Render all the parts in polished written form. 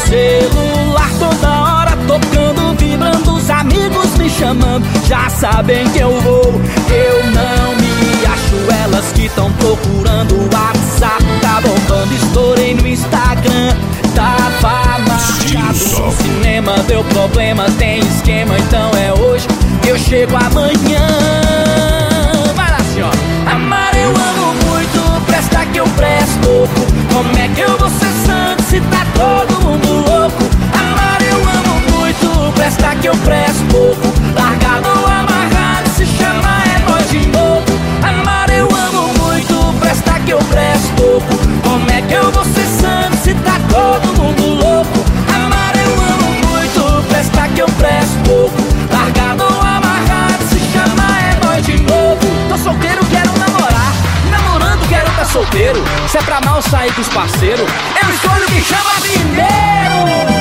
celular toda hora tocando, vibrando, os amigos me chamando, já sabem que eu vou. Eu não me acho, elas que tão procurando. O WhatsApp tá bombando, estourei no Instagram, tava marcado no cinema, deu problema, tem esquema, então é hoje que eu chego amanhã. Vai lá, senhora. Amar eu amo muito, presta que eu presto pouco. Como é que eu vou ser santo se tá todo mundo louco? Amar eu amo muito, presta que eu presto pouco. Largado ou amarrado, se chama é nós de novo. Amar eu amo muito, presta que eu presto pouco. Como é que eu vou ser santo se tá todo mundo louco? Amar eu amo muito, presta que eu presto pouco. Largado ou amarrado, se chama é nós de novo. Tô solteiro, quero namorar, namorando, quero tá solteiro. Se é pra mal sair com os parceiros, eu escolho quem chama primeiro.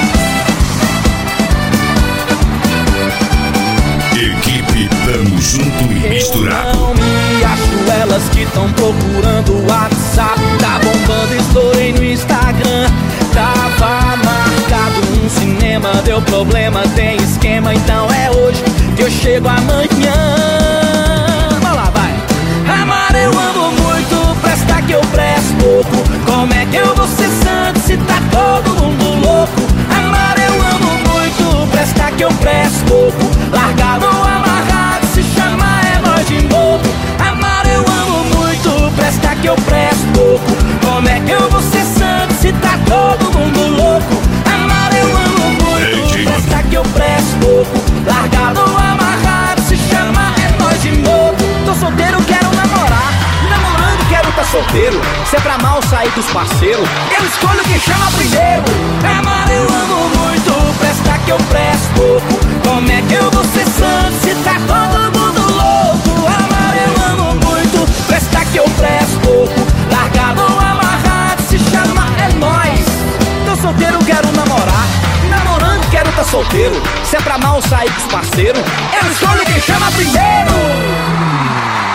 Equipe Tamo Junto e Misturado. Eu não me acho, elas que tão procurando. O WhatsApp tá bombando, estourei no Instagram, tava marcado um cinema, deu problema, tem esquema, então é hoje que eu chego amanhã. Vai lá, vai. Amar eu amo muito, presta que eu presto pouco. Como é que eu vou ser santo se tá todo mundo louco? Amar eu amo muito, presta que eu presto pouco. Largado ou amarrado, se chama é nós de novo. Amar eu amo muito, presta que eu presto pouco. Como é que eu vou ser santo se tá todo mundo louco? Amar eu amo muito, presta que eu presto pouco. Largado ou amarrado, se chama é nós de novo. Tô solteiro, quero namorar, namorando, quero tá solteiro. Se é pra mal sair dos parceiros, eu escolho quem chama primeiro. Amar eu amo muito, presta que eu presto pouco. Como é que eu vou ser santo se tá todo mundo louco? Amar eu amo muito, presta que eu presto pouco. Largado ou amarrado, se chama é nóis. Tô solteiro, quero namorar, namorando, quero tá solteiro. Se é pra mal sair com os parceiros, eu escolho quem chama primeiro.